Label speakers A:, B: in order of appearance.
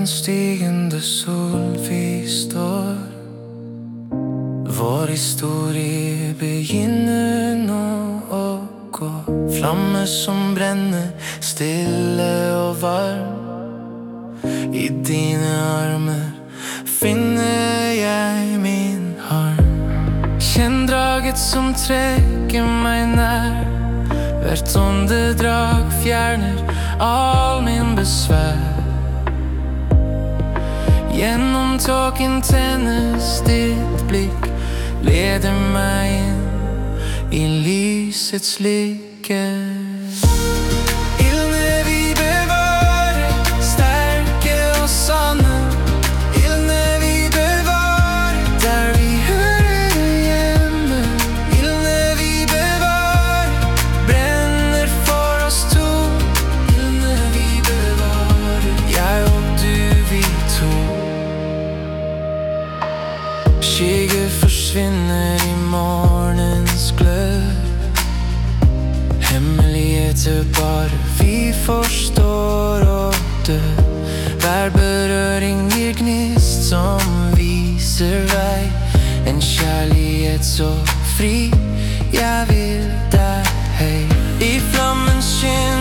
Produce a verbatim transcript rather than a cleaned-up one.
A: en stigende sol vi står. Vår historie begynner nå å gå. Flamme som brenner, stille og varm. I dine armer finner jeg min harm. Kjenn draget som trekker meg nær. Hvert åndedrag fjerner all min besvær. Gjennom tåken tennes ditt blikk, leder meg inn i lysets lykke. Ildene vi bevarer, sterke og sanne. Ildene vi bevarer, der vi hører hjemme. Ildene vi bevarer, brenner for oss to. Ildene vi bevarer, jeg og du, vi to. Skygge forsvinner i morgens glød. Hemmeligheter bare vi forstår og dør. Hver berøring gir gnist som viser vei. En kjærlighet så fri, jeg vil deg hei. I flammens skinn